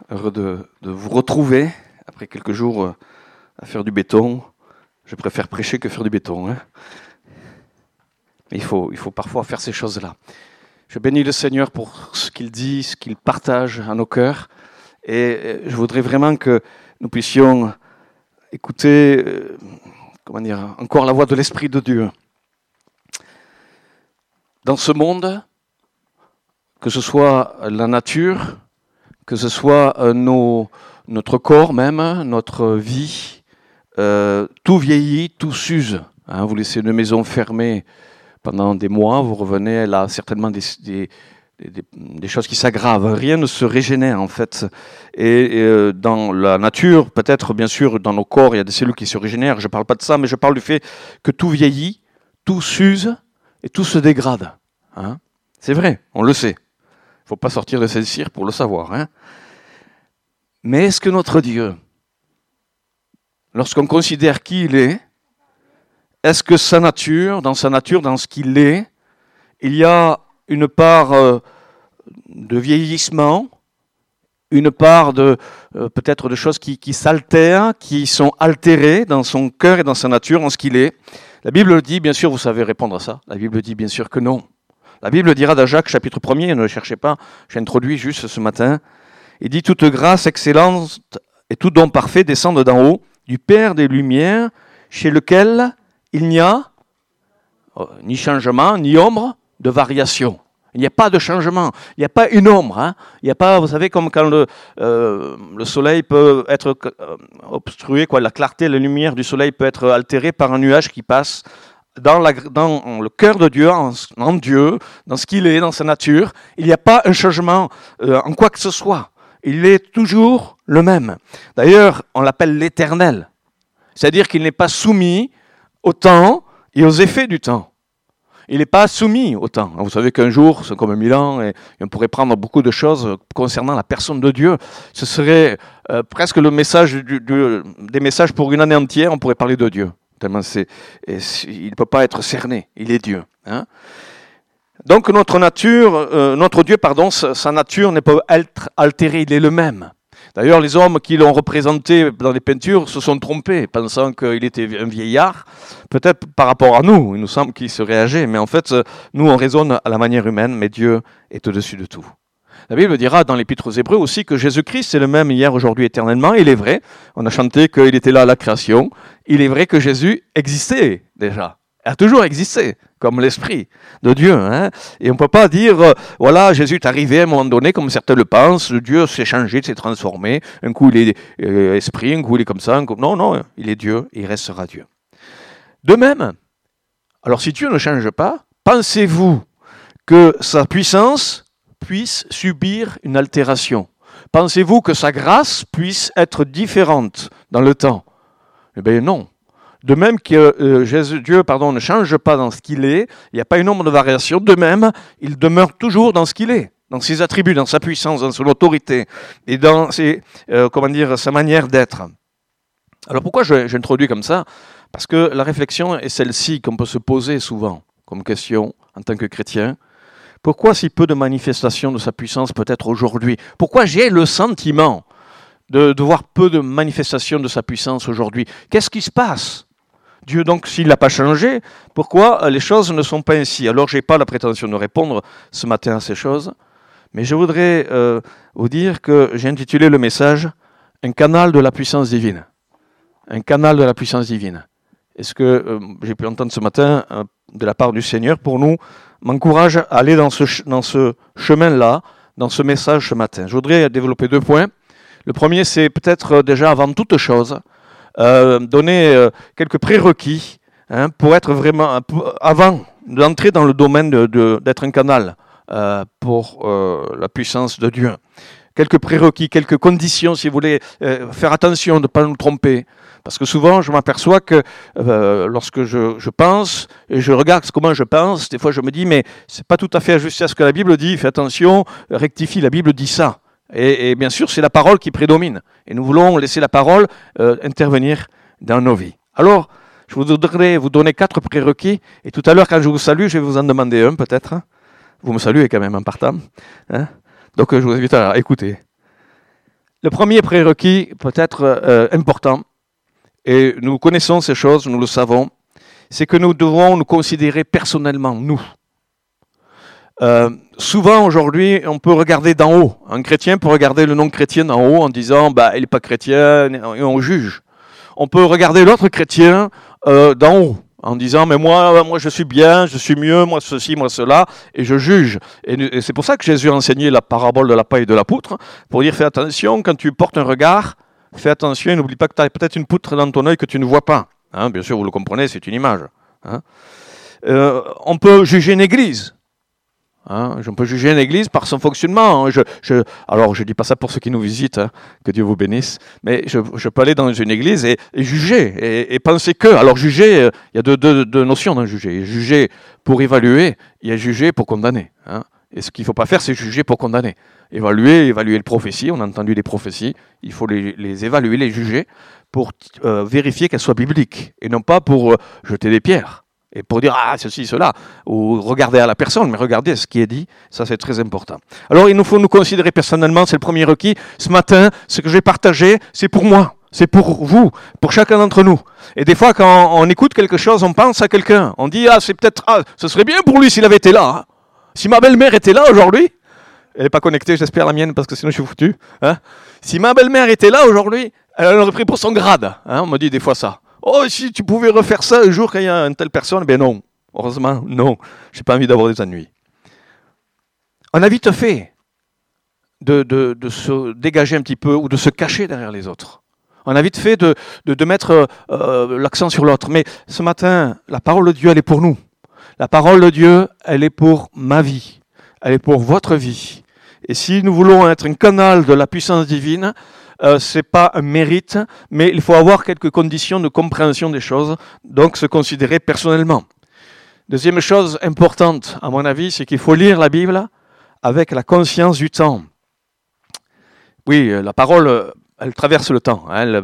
Heureux de vous retrouver après quelques jours à faire du béton. Je préfère prêcher que faire du béton. Il faut parfois faire ces choses-là. Je bénis le Seigneur pour ce qu'il dit, ce qu'il partage à nos cœurs. Et je voudrais vraiment que nous puissions écouter encore la voix de l'Esprit de Dieu. Dans ce monde, que ce soit la nature, que ce soit notre corps même, notre vie, tout vieillit, tout s'use. Vous laissez une maison fermée pendant des mois, vous revenez, elle a certainement des choses qui s'aggravent. Rien ne se régénère en fait. Et dans la nature, peut-être bien sûr dans nos corps, il y a des cellules qui se régénèrent. Je ne parle pas de ça, mais je parle du fait que tout vieillit, tout s'use et tout se dégrade. C'est vrai, on le sait. Il ne faut pas sortir de Saint-Cyr pour le savoir. Mais est-ce que notre Dieu, lorsqu'on considère qui il est-ce que dans sa nature, dans ce qu'il est, il y a une part de vieillissement, une part peut-être de choses qui s'altèrent, qui sont altérées dans son cœur et dans sa nature, en ce qu'il est? La Bible dit, bien sûr, vous savez répondre à ça, la Bible dit bien sûr que non. La Bible dira dans Jacques, chapitre 1er, ne le cherchez pas, j'ai introduit juste ce matin, il dit « Toute grâce excellente et tout don parfait descendent d'en haut, du Père des Lumières, chez lequel il n'y a ni changement, ni ombre de variation. » Il n'y a pas de changement, il n'y a pas une ombre. Il n'y a pas, vous savez, comme quand le soleil peut être obstrué, la clarté, la lumière du soleil peut être altérée par un nuage qui passe. Dans le cœur de Dieu, en Dieu, dans ce qu'il est, dans sa nature, il n'y a pas un changement en quoi que ce soit. Il est toujours le même. D'ailleurs, on l'appelle l'éternel. C'est-à-dire qu'il n'est pas soumis au temps et aux effets du temps. Il n'est pas soumis au temps. Vous savez qu'un jour, c'est comme 1000 ans, et on pourrait prendre beaucoup de choses concernant la personne de Dieu. Ce serait presque le message des messages pour une année entière, on pourrait parler de Dieu. Tellement il ne peut pas être cerné, il est Dieu. Donc notre Dieu, sa nature n'est pas altérée, il est le même. D'ailleurs, les hommes qui l'ont représenté dans les peintures se sont trompés, pensant qu'il était un vieillard. Peut-être par rapport à nous, il nous semble qu'il serait âgé, mais en fait, nous on raisonne à la manière humaine, mais Dieu est au-dessus de tout. La Bible dira dans l'Épître aux Hébreux aussi que Jésus-Christ est le même hier, aujourd'hui, éternellement. Il est vrai, on a chanté qu'il était là à la création. Il est vrai que Jésus existait déjà, a toujours existé, comme l'Esprit de Dieu. Et on ne peut pas dire, Jésus est arrivé à un moment donné, comme certains le pensent, Dieu s'est changé, s'est transformé. Un coup il est Esprit, un coup il est comme ça. Non, il est Dieu et il restera Dieu. De même, alors si Dieu ne change pas, pensez-vous que sa puissance puisse subir une altération? Pensez-vous que sa grâce puisse être différente dans le temps? Eh bien non. De même que Dieu ne change pas dans ce qu'il est, il n'y a pas une ombre de variation, de même, il demeure toujours dans ce qu'il est, dans ses attributs, dans sa puissance, dans son autorité et dans sa manière d'être. Alors pourquoi j'introduis comme ça? Parce que la réflexion est celle-ci qu'on peut se poser souvent comme question en tant que chrétien. Pourquoi si peu de manifestations de sa puissance peut-être aujourd'hui? Pourquoi j'ai le sentiment de voir peu de manifestations de sa puissance aujourd'hui? Qu'est-ce qui se passe? Dieu, donc, s'il n'a pas changé, pourquoi les choses ne sont pas ainsi? Alors, je n'ai pas la prétention de répondre ce matin à ces choses, mais je voudrais vous dire que j'ai intitulé le message « Un canal de la puissance divine ». Un canal de la puissance divine. Et ce que j'ai pu entendre ce matin de la part du Seigneur, pour nous, m'encourage à aller dans ce chemin-là, dans ce message ce matin. Je voudrais développer 2 points. Le premier, c'est peut-être déjà avant toute chose, donner quelques prérequis pour être vraiment, avant d'entrer dans le domaine d'être un canal pour la puissance de Dieu. Quelques prérequis, quelques conditions, si vous voulez, faire attention de ne pas nous tromper. Parce que souvent, je m'aperçois que lorsque je pense, et je regarde comment je pense, des fois je me dis, mais c'est pas tout à fait ajusté à ce que la Bible dit, fais attention, rectifie, la Bible dit ça. Et bien sûr, c'est la parole qui prédomine. Et nous voulons laisser la parole intervenir dans nos vies. Alors, je voudrais vous donner 4 prérequis. Et tout à l'heure, quand je vous salue, je vais vous en demander un peut-être. Vous me saluez quand même en partant. Donc, je vous invite à écouter. Le premier prérequis, peut-être important, et nous connaissons ces choses, nous le savons, c'est que nous devons nous considérer personnellement, nous. Souvent aujourd'hui, on peut regarder d'en haut. Un chrétien peut regarder le non-chrétien d'en haut en disant il n'est pas chrétien, et on juge. On peut regarder l'autre chrétien d'en haut en disant mais moi je suis bien, je suis mieux, moi ceci, moi cela, et je juge. Et c'est pour ça que Jésus a enseigné la parabole de la paille et de la poutre, pour dire fais attention, quand tu portes un regard, fais attention et n'oublie pas que tu as peut-être une poutre dans ton œil que tu ne vois pas. Hein, bien sûr, vous le comprenez, c'est une image. Hein. On peut juger une église. Hein, on peut juger une église par son fonctionnement. Alors, je ne dis pas ça pour ceux qui nous visitent, hein, que Dieu vous bénisse, mais je peux aller dans une église et juger, et penser que. Alors, juger, il y a deux notions dans juger. Il y a juger pour évaluer, il y a juger pour condamner. Hein. Et ce qu'il ne faut pas faire, c'est juger pour condamner. Évaluer les prophéties, on a entendu des prophéties, il faut les évaluer, les juger, pour vérifier qu'elles soient bibliques, et non pas pour jeter des pierres. Et pour dire, ceci, cela, ou regarder à la personne, mais regardez ce qui est dit, ça c'est très important. Alors il nous faut nous considérer personnellement, c'est le premier requis. Ce matin, ce que j'ai partagé, c'est pour moi, c'est pour vous, pour chacun d'entre nous. Et des fois, quand on écoute quelque chose, on pense à quelqu'un. On dit, ce serait bien pour lui s'il avait été là. Hein. Si ma belle-mère était là aujourd'hui, elle n'est pas connectée, j'espère la mienne, parce que sinon je suis foutu. Hein. Si ma belle-mère était là aujourd'hui, elle aurait pris pour son grade. Hein, on me dit des fois ça. Oh, si tu pouvais refaire ça un jour quand il y a une telle personne, ben non. Heureusement, non. Je n'ai pas envie d'avoir des ennuis. On a vite fait de se dégager un petit peu ou de se cacher derrière les autres. On a vite fait de mettre l'accent sur l'autre. Mais ce matin, la parole de Dieu, elle est pour nous. La parole de Dieu, elle est pour ma vie. Elle est pour votre vie. Et si nous voulons être un canal de la puissance divine, ce n'est pas un mérite, mais il faut avoir quelques conditions de compréhension des choses, donc se considérer personnellement. Deuxième chose importante, à mon avis, c'est qu'il faut lire la Bible avec la conscience du temps. Oui, la parole, elle traverse le temps. Elle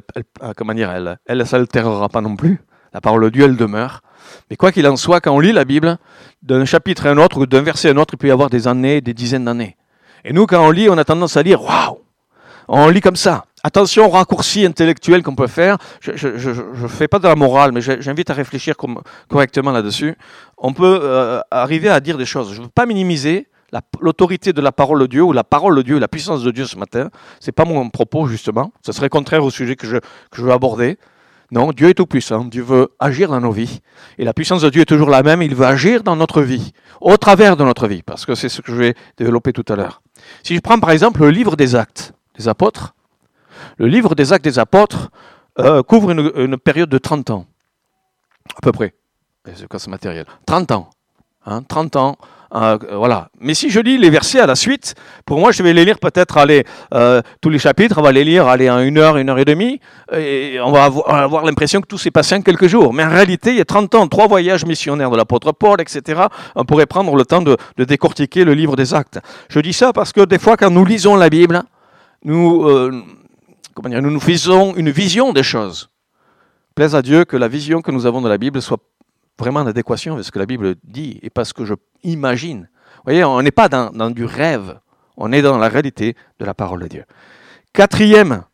ne s'altérera pas non plus. La parole de Dieu, elle demeure. Mais quoi qu'il en soit, quand on lit la Bible, d'un chapitre à un autre ou d'un verset à un autre, il peut y avoir des années, des dizaines d'années. Et nous, quand on lit, on a tendance à lire « Waouh !» On lit comme ça. Attention aux raccourcis intellectuels qu'on peut faire. Je ne fais pas de la morale, mais j'invite à réfléchir correctement là-dessus. On peut arriver à dire des choses. Je ne veux pas minimiser l'autorité de la parole de Dieu ou la parole de Dieu, la puissance de Dieu ce matin. Ce n'est pas mon propos, justement. Ce serait contraire au sujet que je veux aborder. Non, Dieu est tout puissant. Dieu veut agir dans nos vies. Et la puissance de Dieu est toujours la même. Il veut agir dans notre vie, au travers de notre vie, parce que c'est ce que je vais développer tout à l'heure. Si je prends par exemple le livre des Actes des Apôtres, le livre des Actes des Apôtres couvre une période de 30 ans, à peu près. C'est quoi ce matériel ? 30 ans. Hein, 30 ans. Voilà. Mais si je lis les versets à la suite, pour moi, je vais les lire peut-être, tous les chapitres, on va les lire en 1 heure, 1 heure et demie, et on va avoir l'impression que tout s'est passé en quelques jours. Mais en réalité, il y a 30 ans, 3 voyages missionnaires de l'apôtre Paul, etc. On pourrait prendre le temps de décortiquer le livre des Actes. Je dis ça parce que des fois, quand nous lisons la Bible, nous faisons une vision des choses. Plaise à Dieu que la vision que nous avons de la Bible soit vraiment en adéquation avec ce que la Bible dit et pas ce que je imagine. Vous voyez, on n'est pas dans du rêve, on est dans la réalité de la parole de Dieu. Troisième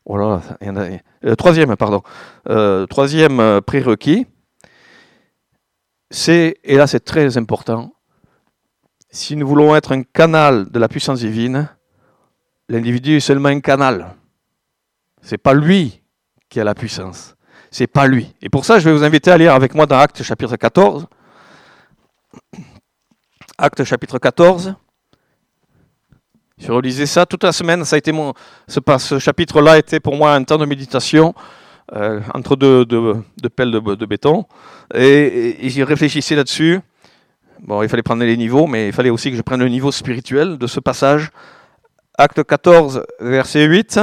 prérequis, et là c'est très important, si nous voulons être un canal de la puissance divine, l'individu est seulement un canal. Ce n'est pas lui qui a la puissance. C'est pas lui. Et pour ça, je vais vous inviter à lire avec moi dans Actes chapitre 14. Actes chapitre 14. Je relisais ça toute la semaine. Ça a été ce chapitre-là était pour moi un temps de méditation entre deux pelles de béton. Et j'y réfléchissais là-dessus. Bon, il fallait prendre les niveaux, mais il fallait aussi que je prenne le niveau spirituel de ce passage. Acte 14, verset 8.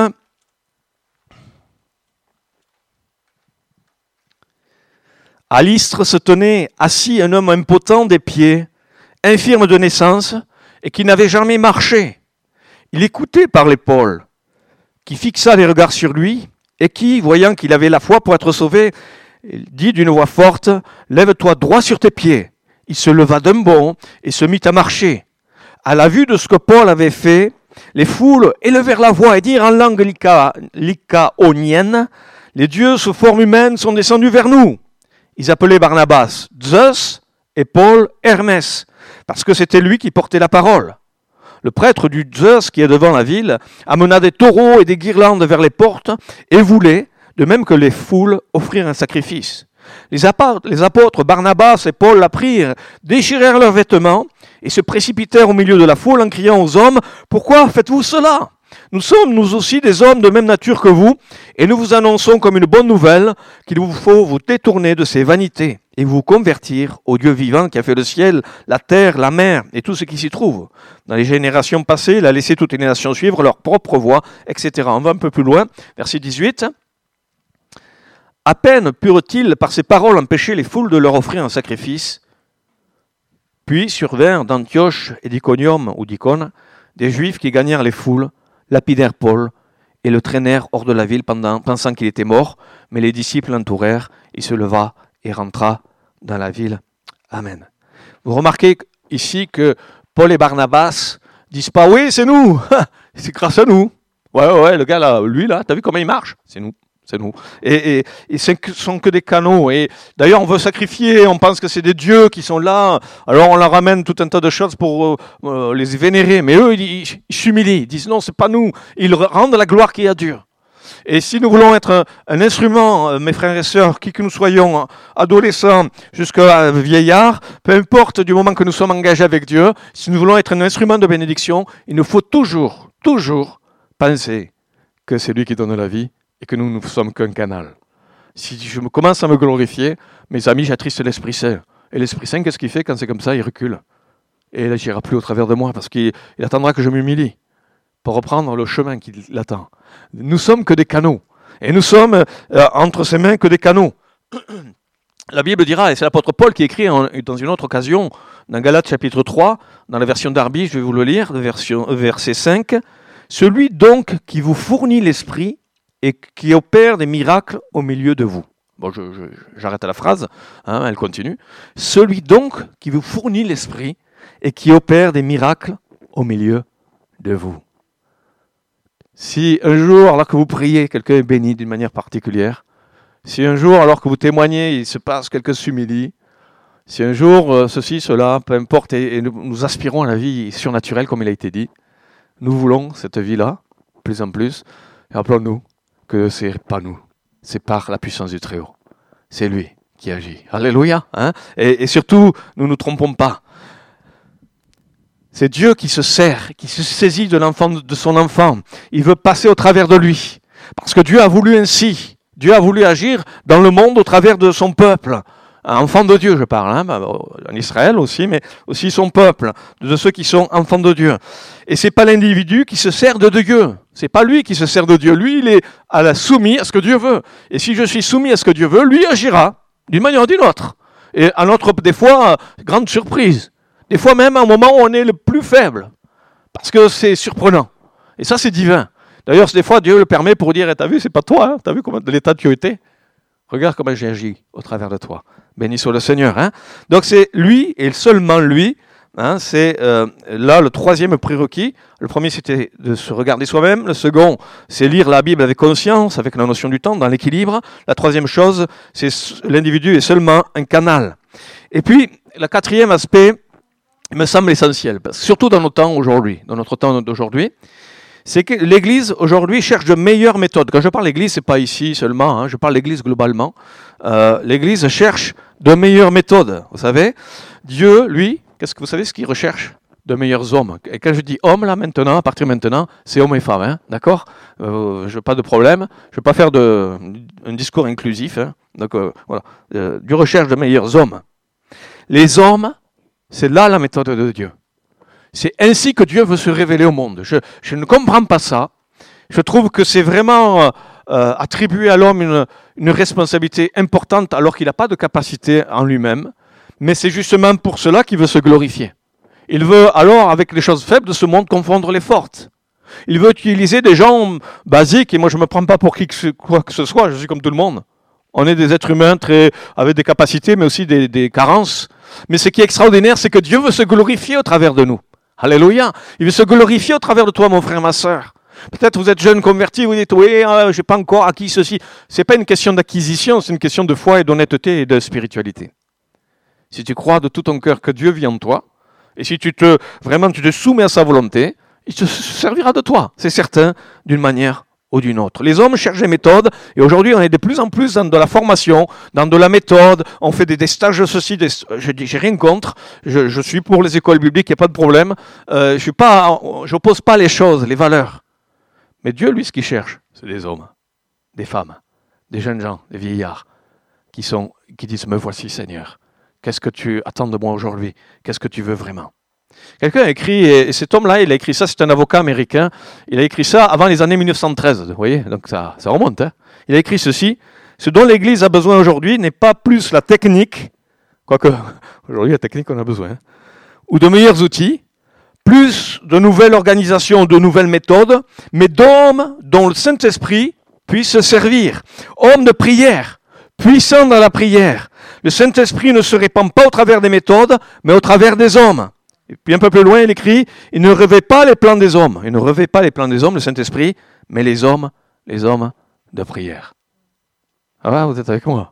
À Lystre se tenait assis un homme impotent des pieds, infirme de naissance, et qui n'avait jamais marché. Il écoutait parler Paul, qui fixa les regards sur lui, et qui, voyant qu'il avait la foi pour être sauvé, dit d'une voix forte, « Lève-toi droit sur tes pieds ». Il se leva d'un bond et se mit à marcher. À la vue de ce que Paul avait fait, les foules élevèrent la voix et dirent en langue lycaonienne, les dieux sous forme humaine sont descendus vers nous. Ils appelaient Barnabas Zeus et Paul Hermès, parce que c'était lui qui portait la parole. Le prêtre du Zeus qui est devant la ville amena des taureaux et des guirlandes vers les portes et voulait, de même que les foules, offrir un sacrifice. Les apôtres Barnabas et Paul la prirent, déchirèrent leurs vêtements et se précipitèrent au milieu de la foule en criant aux hommes « Pourquoi faites-vous cela ? Nous sommes nous aussi des hommes de même nature que vous et nous vous annonçons comme une bonne nouvelle qu'il vous faut vous détourner de ces vanités et vous convertir au Dieu vivant qui a fait le ciel, la terre, la mer et tout ce qui s'y trouve. Dans les générations passées, il a laissé toutes les nations suivre leur propre voie, etc. » On va un peu plus loin, verset 18. À peine purent-ils par ces paroles empêcher les foules de leur offrir un sacrifice. Puis survinrent d'Antioche et d'Iconium ou d'Icône des Juifs qui gagnèrent les foules, lapidèrent Paul et le traînèrent hors de la ville pensant qu'il était mort. Mais les disciples l'entourèrent, il se leva et rentra dans la ville. Amen. Vous remarquez ici que Paul et Barnabas disent pas « Oui, c'est nous, c'est grâce à nous. Ouais, le gars là, lui là, t'as vu comment il marche ? C'est nous. C'est nous. Et ce ne sont que des canaux. Et d'ailleurs, on veut sacrifier, on pense que c'est des dieux qui sont là. Alors, on leur ramène tout un tas de choses pour les vénérer. Mais eux, ils s'humilient. Ils disent non, c'est pas nous. Ils rendent la gloire qui est à Dieu. Et si nous voulons être un instrument, mes frères et sœurs, qui que nous soyons, adolescents jusqu'à vieillards, peu importe du moment que nous sommes engagés avec Dieu, si nous voulons être un instrument de bénédiction, il nous faut toujours penser que c'est lui qui donne la vie et que nous ne sommes qu'un canal. Si je commence à me glorifier, mes amis, j'attriste l'Esprit Saint. Et l'Esprit Saint, qu'est-ce qu'il fait quand c'est comme ça ? Il recule. Et il n'agira plus au travers de moi, parce qu'il attendra que je m'humilie pour reprendre le chemin qui l'attend. Nous sommes que des canaux. Et nous sommes entre ses mains que des canaux. La Bible dira, et c'est l'apôtre Paul qui écrit dans une autre occasion, dans Galates chapitre 3, dans la version Darby, je vais vous le lire, verset 5, « Celui donc qui vous fournit l'Esprit, et qui opère des miracles au milieu de vous. » Bon, j'arrête à la phrase, elle continue. « Celui donc qui vous fournit l'Esprit et qui opère des miracles au milieu de vous. » Si un jour, alors que vous priez, quelqu'un est béni d'une manière particulière, si un jour, alors que vous témoignez, il se passe quelqu'un s'humilie, si un jour, ceci, cela, peu importe, et nous aspirons à la vie surnaturelle, comme il a été dit, nous voulons cette vie-là, plus en plus, et rappelons-nous que c'est pas nous, c'est par la puissance du Très-Haut. C'est lui qui agit. Alléluia. Et surtout, nous ne nous trompons pas. C'est Dieu qui se sert, qui se saisit de son enfant. Il veut passer au travers de lui. Parce que Dieu a voulu ainsi. Dieu a voulu agir dans le monde au travers de son peuple. Enfant de Dieu, je parle, en Israël aussi, mais aussi son peuple, de ceux qui sont enfants de Dieu. Et c'est pas l'individu qui se sert de Dieu. C'est pas lui qui se sert de Dieu. Lui, il est soumis à ce que Dieu veut. Et si je suis soumis à ce que Dieu veut, lui agira d'une manière ou d'une autre. Et à notre, des fois, grande surprise. Des fois même, à un moment où on est le plus faible. Parce que c'est surprenant. Et ça, c'est divin. D'ailleurs, des fois, Dieu le permet pour dire, t'as vu, c'est pas toi, t'as vu comment de l'état tu étais ? Regarde comment j'ai agi au travers de toi. Béni soit le Seigneur. Donc c'est lui et seulement lui. C'est là le troisième prérequis. Le premier, c'était de se regarder soi-même. Le second, c'est lire la Bible avec conscience, avec la notion du temps, dans l'équilibre. La troisième chose, c'est l'individu est seulement un canal. Et puis, le quatrième aspect me semble essentiel, surtout dans nos temps aujourd'hui, dans notre temps d'aujourd'hui, c'est que l'Église, aujourd'hui, cherche de meilleures méthodes. Quand je parle d'Église, ce n'est pas ici seulement, je parle d'Église globalement. L'Église cherche de meilleures méthodes. Vous savez, Dieu, lui, vous savez ce qu'il recherche ? De meilleurs hommes. Et quand je dis hommes, là, maintenant, à partir de maintenant, c'est hommes et femmes, d'accord ? Je n'ai pas de problème. Je ne vais pas faire un discours inclusif. Donc, voilà. Dieu recherche de meilleurs hommes. Les hommes, c'est là la méthode de Dieu. C'est ainsi que Dieu veut se révéler au monde. Je ne comprends pas ça. Je trouve que c'est vraiment attribuer à l'homme une responsabilité importante alors qu'il n'a pas de capacité en lui-même. Mais c'est justement pour cela qu'il veut se glorifier. Il veut alors, avec les choses faibles de ce monde, confondre les fortes. Il veut utiliser des gens basiques, et moi je ne me prends pas pour quoi que ce soit, je suis comme tout le monde. On est des êtres humains avec des capacités, mais aussi des carences. Mais ce qui est extraordinaire, c'est que Dieu veut se glorifier au travers de nous. Alléluia. Il veut se glorifier au travers de toi, mon frère, ma sœur. Peut-être vous êtes jeune converti, vous dites, oui, je n'ai pas encore acquis ceci. Ce n'est pas une question d'acquisition, c'est une question de foi et d'honnêteté et de spiritualité. Si tu crois de tout ton cœur que Dieu vit en toi, et si tu te soumets à sa volonté, il se servira de toi, c'est certain, d'une manière ou d'une autre. Les hommes cherchent des méthodes, et aujourd'hui on est de plus en plus dans de la formation, dans de la méthode, on fait des stages de ceci, j'ai rien contre, je suis pour les écoles bibliques, il n'y a pas de problème, je n'oppose pas les choses, les valeurs. Mais Dieu, lui, ce qu'il cherche, c'est des hommes, des femmes, des jeunes gens, des vieillards, qui disent, me voici Seigneur, qu'est-ce que tu attends de moi aujourd'hui, qu'est-ce que tu veux vraiment? Quelqu'un a écrit, et cet homme-là, il a écrit ça, c'est un avocat américain, il a écrit ça avant les années 1913, vous voyez, donc ça remonte. Hein. Il a écrit ceci, ce dont l'Église a besoin aujourd'hui n'est pas plus la technique, quoique aujourd'hui la technique on a besoin, hein, ou de meilleurs outils, plus de nouvelles organisations, de nouvelles méthodes, mais d'hommes dont le Saint-Esprit puisse se servir, hommes de prière, puissants dans la prière. Le Saint-Esprit ne se répand pas au travers des méthodes, mais au travers des hommes. Et puis un peu plus loin, il écrit, il ne revêt pas les plans des hommes. Il ne revêt pas les plans des hommes, le Saint-Esprit, mais les hommes de prière. Ah ouais, vous êtes avec moi?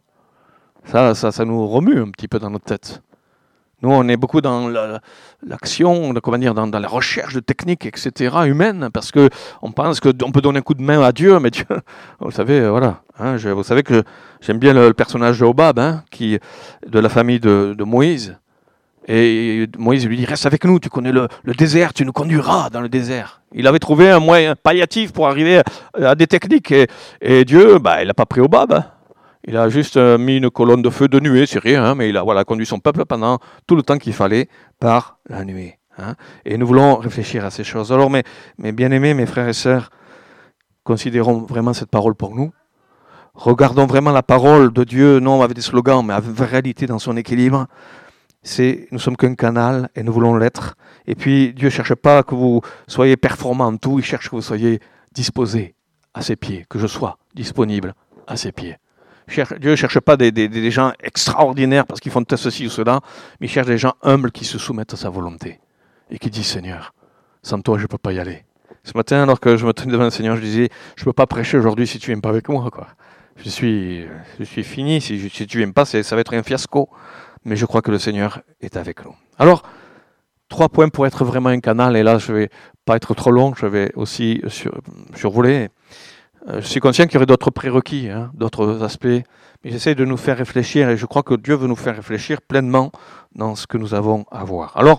Ça nous remue un petit peu dans notre tête. Nous, on est beaucoup dans l'action, dans la recherche de techniques, etc., humaines, parce qu'on pense qu'on peut donner un coup de main à Dieu, mais Dieu, vous savez, voilà. Hein, vous savez que j'aime bien le personnage de Hobab, hein, de la famille de Moïse. Et Moïse lui dit, reste avec nous, tu connais le désert, tu nous conduiras dans le désert. Il avait trouvé un moyen palliatif pour arriver à des techniques. Et Dieu, il n'a pas pris Hobab. Hein. Il a juste mis une colonne de feu de nuée, c'est rien, hein, mais il a conduit son peuple pendant tout le temps qu'il fallait par la nuée. Hein. Et nous voulons réfléchir à ces choses. Alors, mes bien-aimés, mes frères et sœurs, considérons vraiment cette parole pour nous. Regardons vraiment la parole de Dieu, non avec des slogans, mais avec réalité dans son équilibre. Nous sommes qu'un canal et nous voulons l'être. Et puis, Dieu ne cherche pas que vous soyez performants en tout, il cherche que vous soyez disposés à ses pieds, que je sois disponible à ses pieds. Dieu ne cherche pas des gens extraordinaires parce qu'ils font ceci ou cela, mais il cherche des gens humbles qui se soumettent à sa volonté et qui disent, Seigneur, sans toi, je ne peux pas y aller. Ce matin, alors que je me tenais devant le Seigneur, je disais, je ne peux pas prêcher aujourd'hui si tu ne viens pas avec moi. Quoi. Je suis fini, si tu ne viens pas, ça va être un fiasco. Mais je crois que le Seigneur est avec nous. Alors, 3 points pour être vraiment un canal, et là je ne vais pas être trop long, je vais aussi survoler. Je suis conscient qu'il y aurait d'autres prérequis, hein, d'autres aspects, mais j'essaie de nous faire réfléchir, et je crois que Dieu veut nous faire réfléchir pleinement dans ce que nous avons à voir. Alors,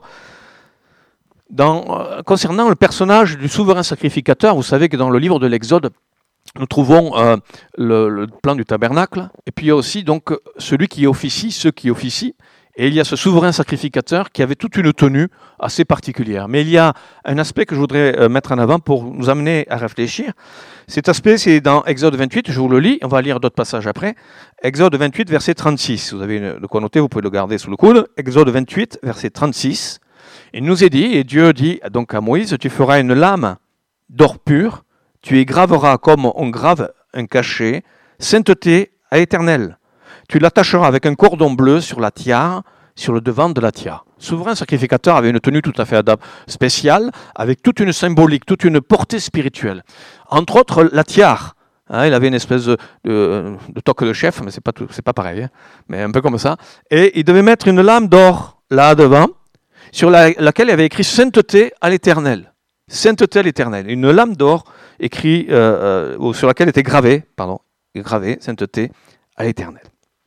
concernant le personnage du souverain sacrificateur, vous savez que dans le livre de l'Exode, nous trouvons le plan du tabernacle, et puis il y a aussi donc celui qui officie, ceux qui officient, et il y a ce souverain sacrificateur qui avait toute une tenue assez particulière. Mais il y a un aspect que je voudrais mettre en avant pour nous amener à réfléchir. Cet aspect, c'est dans Exode 28, je vous le lis, on va lire d'autres passages après. Exode 28, verset 36, vous avez de quoi noter, vous pouvez le garder sous le coude. Exode 28, verset 36, il nous est dit, et Dieu dit donc à Moïse, tu feras une lame d'or pur, tu y graveras comme on grave un cachet, sainteté à l'Éternel. Tu l'attacheras avec un cordon bleu sur la tiare, sur le devant de la tiare. Le souverain sacrificateur avait une tenue tout à fait spéciale, avec toute une symbolique, toute une portée spirituelle. Entre autres, la tiare. Hein, il avait une espèce de toque de chef, mais c'est pas pareil, hein, mais un peu comme ça. Et il devait mettre une lame d'or là devant, sur laquelle il avait écrit sainteté à l'Éternel. Sainteté à l'Éternel. Une lame d'or écrit sur laquelle était gravé sainteté à l'Éternel.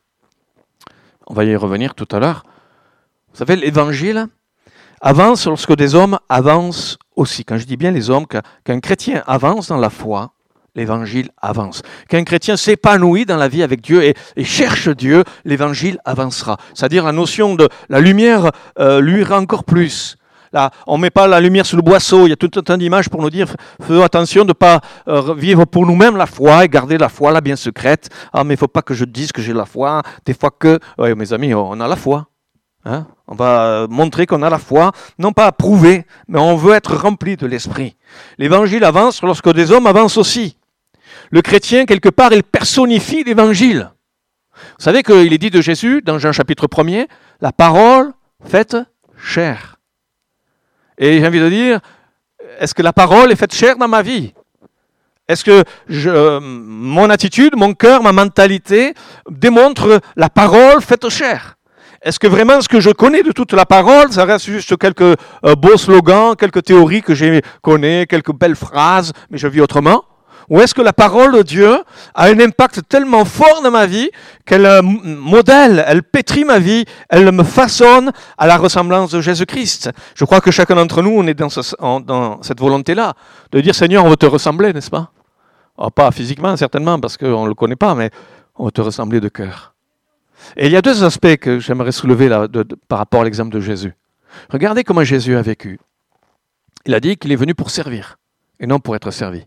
On va y revenir tout à l'heure. Vous savez, l'Évangile avance lorsque des hommes avancent aussi. Quand je dis bien les hommes, qu'un chrétien avance dans la foi, l'Évangile avance. Qu'un chrétien s'épanouit dans la vie avec Dieu et cherche Dieu, l'Évangile avancera. C'est-à-dire la notion de la lumière luira encore plus. Là, on ne met pas la lumière sur le boisseau, il y a tout un tas d'images pour nous dire faisons attention de ne pas vivre pour nous-mêmes la foi et garder la foi là bien secrète. Ah, mais il ne faut pas que je dise que j'ai la foi, des fois que... Oui, mes amis, on a la foi. Hein, on va montrer qu'on a la foi, non pas à prouver, mais on veut être rempli de l'esprit. L'évangile avance lorsque des hommes avancent aussi. Le chrétien, quelque part, il personnifie l'évangile. Vous savez qu'il est dit de Jésus, dans Jean chapitre 1er, la parole faite chair. Et j'ai envie de dire, est-ce que la parole est faite chair dans ma vie? Est-ce que mon attitude, mon cœur, ma mentalité démontre la parole faite chair? Est-ce que vraiment ce que je connais de toute la parole, ça reste juste quelques beaux slogans, quelques théories que je connais, quelques belles phrases, mais je vis autrement? Ou est-ce que la parole de Dieu a un impact tellement fort dans ma vie qu'elle modèle, elle pétrit ma vie, elle me façonne à la ressemblance de Jésus-Christ? Je crois que chacun d'entre nous, on est dans cette volonté-là, de dire Seigneur, on veut te ressembler, n'est-ce pas? Alors, pas physiquement, certainement, parce qu'on ne le connaît pas, mais on veut te ressembler de cœur. Et il y a deux aspects que j'aimerais soulever là, par rapport à l'exemple de Jésus. Regardez comment Jésus a vécu. Il a dit qu'il est venu pour servir, et non pour être servi.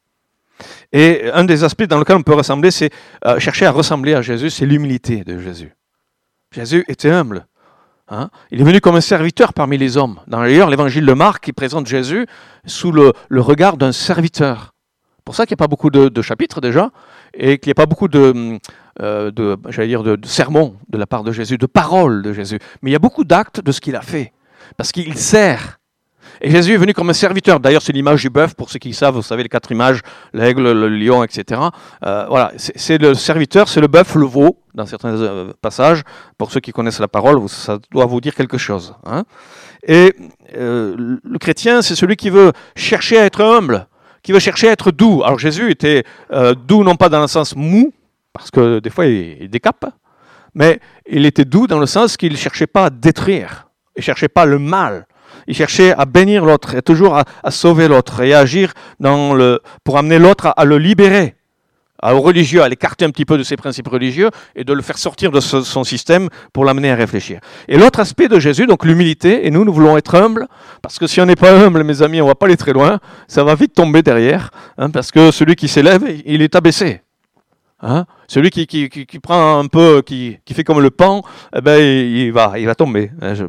Et un des aspects dans lequel on peut ressembler, c'est chercher à ressembler à Jésus, c'est l'humilité de Jésus. Jésus était humble. Hein? Il est venu comme un serviteur parmi les hommes. D'ailleurs, l'évangile de Marc, il présente Jésus sous le regard d'un serviteur. C'est pour ça qu'il n'y a pas beaucoup de chapitres déjà, et qu'il n'y a pas beaucoup de sermons de la part de Jésus, de paroles de Jésus. Mais il y a beaucoup d'actes de ce qu'il a fait, parce qu'il sert. Et Jésus est venu comme un serviteur. D'ailleurs, c'est l'image du bœuf, pour ceux qui savent, vous savez, les 4 images, l'aigle, le lion, etc. Voilà, c'est le serviteur, c'est le bœuf, le veau, dans certains passages. Pour ceux qui connaissent la parole, ça doit vous dire quelque chose. Hein. Et le chrétien, c'est celui qui veut chercher à être humble, qui veut chercher à être doux. Alors Jésus était doux, non pas dans le sens mou, parce que des fois il décape, mais il était doux dans le sens qu'il ne cherchait pas à détruire, il ne cherchait pas le mal. Il cherchait à bénir l'autre et toujours à sauver l'autre et à agir pour amener l'autre à le libérer, aux religieux, à l'écarter un petit peu de ses principes religieux et de le faire sortir de son système pour l'amener à réfléchir. Et l'autre aspect de Jésus, donc l'humilité, et nous voulons être humbles, parce que si on n'est pas humble, mes amis, on ne va pas aller très loin, ça va vite tomber derrière, hein, parce que celui qui s'élève, il est abaissé. Hein? Celui qui prend un peu, qui fait comme le pan, eh ben, il va tomber.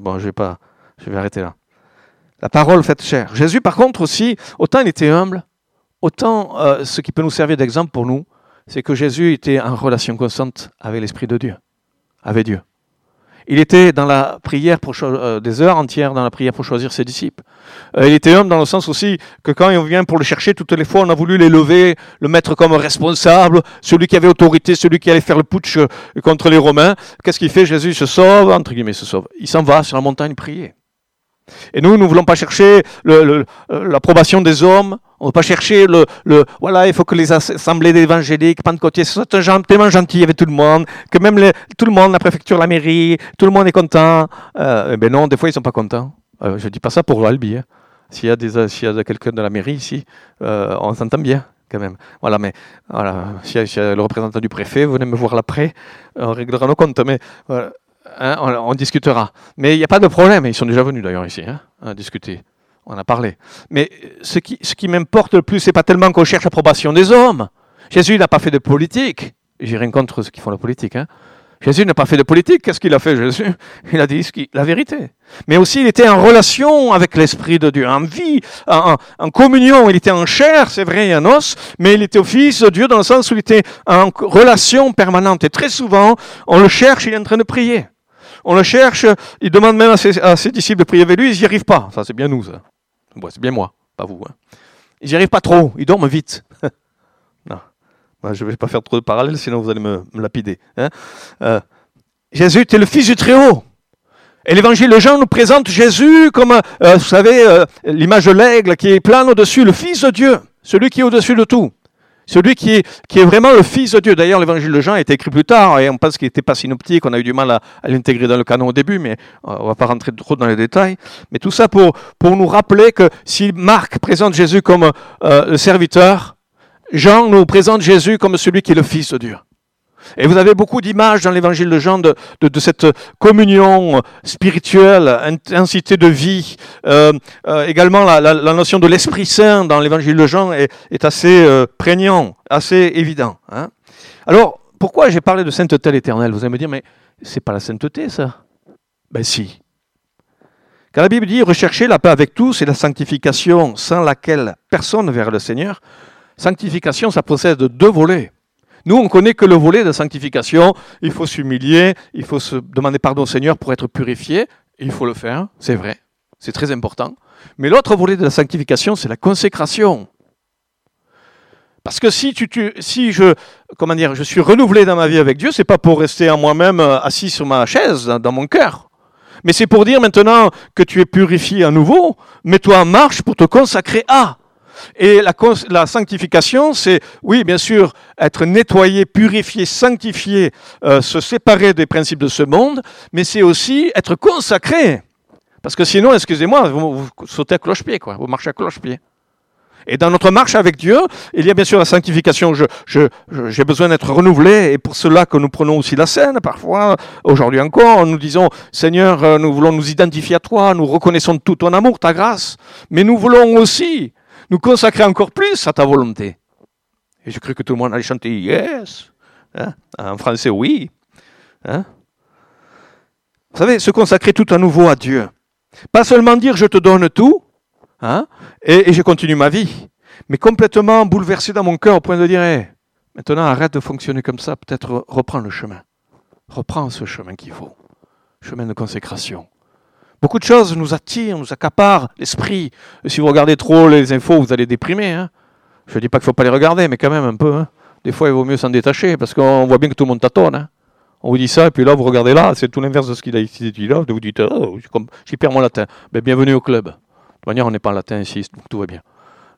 Je vais arrêter là. La parole faite chair. Jésus, par contre, aussi, autant il était humble, autant ce qui peut nous servir d'exemple pour nous, c'est que Jésus était en relation constante avec l'Esprit de Dieu, avec Dieu. Il était dans la prière des heures entières dans la prière pour choisir ses disciples. Il était humble dans le sens aussi que quand on vient pour le chercher, toutes les fois on a voulu l'élever, le mettre comme responsable, celui qui avait autorité, celui qui allait faire le putsch contre les Romains. Qu'est-ce qu'il fait? Jésus se sauve, entre guillemets se sauve. Il s'en va sur la montagne prier. Et nous ne voulons pas chercher l'approbation des hommes. On ne veut pas chercher voilà, il faut que les assemblées évangéliques, pentecôtiers, soient tellement gentils avec tout le monde, que même tout le monde, la préfecture, la mairie, tout le monde est content. Ben non, des fois ils ne sont pas contents. Je ne dis pas ça pour Albi. Hein. S'il y a quelqu'un de la mairie ici, on s'entend bien quand même. Voilà, mais voilà, s'il y a le représentant du préfet, venez me voir l'après, on réglera nos comptes. Mais voilà. Hein, on discutera. Mais il n'y a pas de problème. Ils sont déjà venus d'ailleurs ici, hein, à discuter. On a parlé. Mais ce qui m'importe le plus, ce n'est pas tellement qu'on cherche l'approbation des hommes. Jésus n'a pas fait de politique. J'ai rien contre ceux qui font la politique. Hein. Jésus n'a pas fait de politique. Qu'est-ce qu'il a fait, Jésus? Il a dit la vérité. Mais aussi, il était en relation avec l'Esprit de Dieu, en vie, en communion. Il était en chair, c'est vrai, et en os, mais il était au Fils de Dieu dans le sens où il était en relation permanente. Et très souvent, on le cherche, il est en train de prier. On le cherche, il demande même à ses disciples de prier avec lui, ils n'y arrivent pas. Ça, c'est bien nous, ça. Bon, c'est bien moi, pas vous. Hein. Ils n'y arrivent pas trop, ils dorment vite. Non, je ne vais pas faire trop de parallèles, sinon vous allez me lapider. Hein. Jésus était le Fils du Très-Haut. Et l'évangile de Jean nous présente Jésus comme, vous savez, l'image de l'aigle qui plane au-dessus, le Fils de Dieu, celui qui est au-dessus de tout. Celui qui est vraiment le Fils de Dieu. D'ailleurs, l'évangile de Jean a été écrit plus tard, et on pense qu'il n'était pas synoptique, on a eu du mal à l'intégrer dans le canon au début, mais on ne va pas rentrer trop dans les détails. Mais tout ça pour nous rappeler que si Marc présente Jésus comme le serviteur, Jean nous présente Jésus comme celui qui est le Fils de Dieu. Et vous avez beaucoup d'images dans l'évangile de Jean de cette communion spirituelle, intensité de vie. Également, la notion de l'Esprit Saint dans l'évangile de Jean est assez prégnant, assez évident. Hein. Alors, pourquoi j'ai parlé de sainteté à l'éternel? Vous allez me dire, mais c'est pas la sainteté, ça? Ben si. Quand la Bible dit « Recherchez la paix avec tous et la sanctification sans laquelle personne ne verra le Seigneur », sanctification, ça procède de 2 volets. Nous, on ne connaît que le volet de sanctification. Il faut s'humilier, il faut se demander pardon au Seigneur pour être purifié. Il faut le faire, c'est vrai. c'est très important. Mais l'autre volet de la sanctification, c'est la consécration. Parce que si je suis renouvelé dans ma vie avec Dieu, c'est pas pour rester en moi-même assis sur ma chaise, dans mon cœur. Mais c'est pour dire maintenant que tu es purifié à nouveau, mets-toi en marche pour te consacrer à. Et la sanctification, c'est, oui, bien sûr, être nettoyé, purifié, sanctifié, se séparer des principes de ce monde, mais c'est aussi être consacré. Parce que sinon, excusez-moi, vous sautez à cloche-pied, quoi. Vous marchez à cloche-pied. Et dans notre marche avec Dieu, il y a bien sûr la sanctification. J'ai besoin d'être renouvelé, et pour cela que nous prenons aussi la scène, parfois, aujourd'hui encore, nous disons, Seigneur, nous voulons nous identifier à toi, nous reconnaissons tout ton amour, ta grâce, mais nous voulons aussi nous consacrer encore plus à ta volonté. Et je cru que tout le monde allait chanter « Yes ». En français, oui. Vous savez, se consacrer tout à nouveau à Dieu. Pas seulement dire « je te donne tout », et je continue ma vie, mais complètement bouleversé dans mon cœur au point de dire hey, maintenant arrête de fonctionner comme ça, peut-être reprends le chemin. Reprends ce chemin qu'il faut, chemin de consécration. Beaucoup de choses nous attirent, nous accaparent l'esprit. Si vous regardez trop les infos, vous allez déprimer. Je ne dis pas qu'il ne faut pas les regarder, mais quand même un peu. Des fois, il vaut mieux s'en détacher, parce qu'on voit bien que tout le monde tâtonne. On vous dit ça, et puis là, vous regardez là, c'est tout l'inverse de ce qu'il a dit là. Vous dites, oh, j'y perds mon latin. Ben, bienvenue au club. De toute manière, on n'est pas en latin ici, donc tout va bien.